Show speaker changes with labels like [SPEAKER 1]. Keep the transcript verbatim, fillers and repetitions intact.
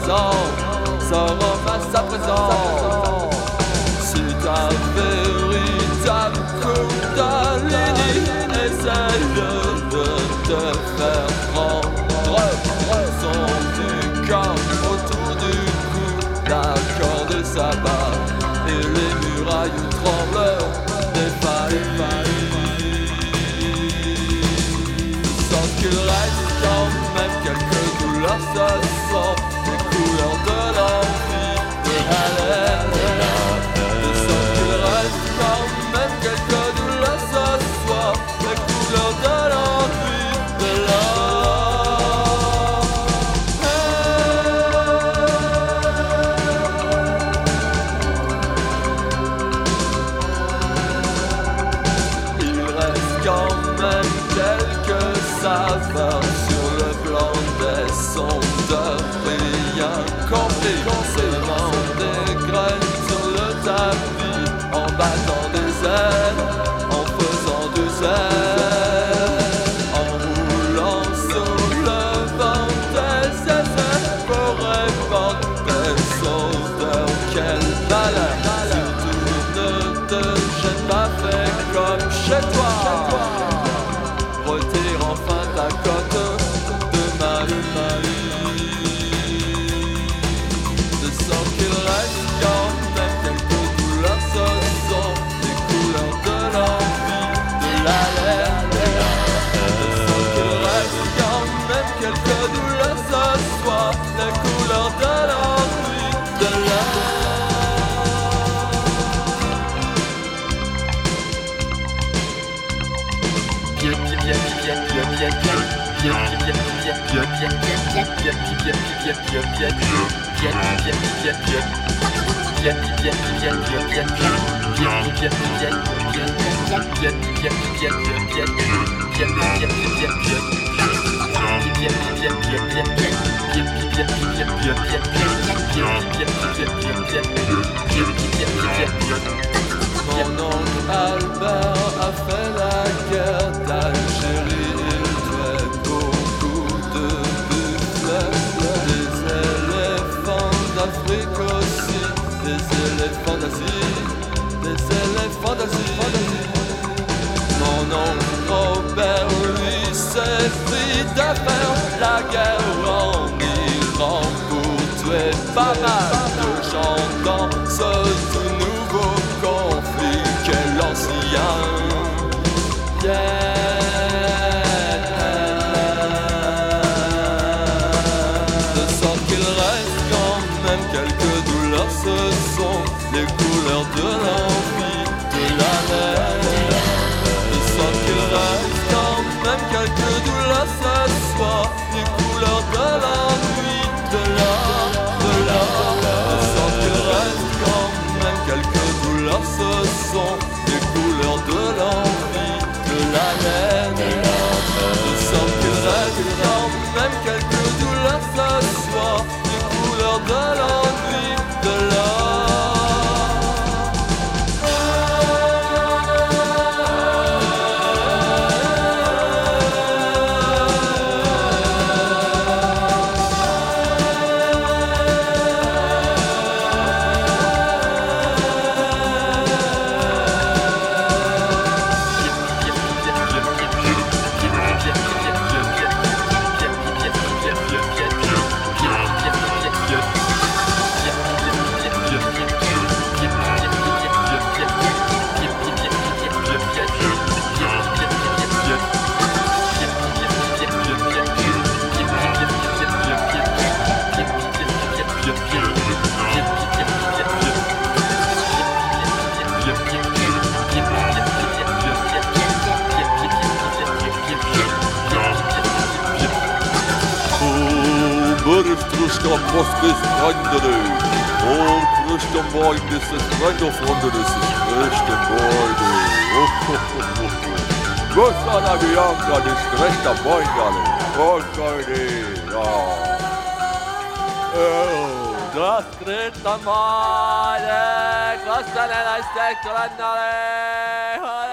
[SPEAKER 1] présent, ça ramasse à présent. C'est ta véritable Kundalini, essaye de te faire prendre son du corps autour du cou. La corde s'abat et les murailles tremblent, défaillent. Sans qu'il reste quand même quelques douleurs, ce sont les couleurs de l'envie, de la laine. Sans qu'il reste quand même quelques douleurs, ce soir, les couleurs de l'envie, de saveur sur le blanc des sondeurs, rien compris, concernant des graines sur le tapis, en battant des ailes, en faisant du zèle, en roulant sur le vent des essais, pour répandre des odeurs. Quel malheur, surtout ne te jette pas, fais comme chez toi. Retire enfin ta cote de ma vie. De sorte qu'il reste quand même quelques douleurs, ce sont les couleurs de l'envie, de la laine. De sorte qu'il reste quand même quelques douleurs, ce soir, les couleurs de l'envie, de la Mon oncle Albert a fait la guerre d'Algérie. Il tuait beaucoup de buffles, des éléphants d'Afrique aussi, des éléphants d'Asie, des éléphants d'Asie. Mon oncle Robert, lui, s'est pris d'affaire la guerre en Iran pour tuer pas mal de gens dans ce tout nouveau conflit qu'est l'ancien. Yeah. De sorte qu'il reste quand même quelques douleurs, ce sont les couleurs de l'envie, de la laine. De sorte qu'il reste quand même quelques douleurs, ce soir, les couleurs de l'ennui, de la, de la. De sorte qu'il reste quand même quelques douleurs, ce sont les couleurs de l'envie, de la laine. De sorte qu'il reste quand même quelques douleurs, ce soir, les couleurs de l'ennui, de la.
[SPEAKER 2] Krishna Postis Vandere. Oh, Krishna Mindis is friend of Wonders is Krishna Mindere. Oh, oh, oh, oh. Gosana Bianca is Krishna Mindere. Oh, Gosana,
[SPEAKER 1] Oh, das Krishna Mindere. Gosana is Krishna Mindere.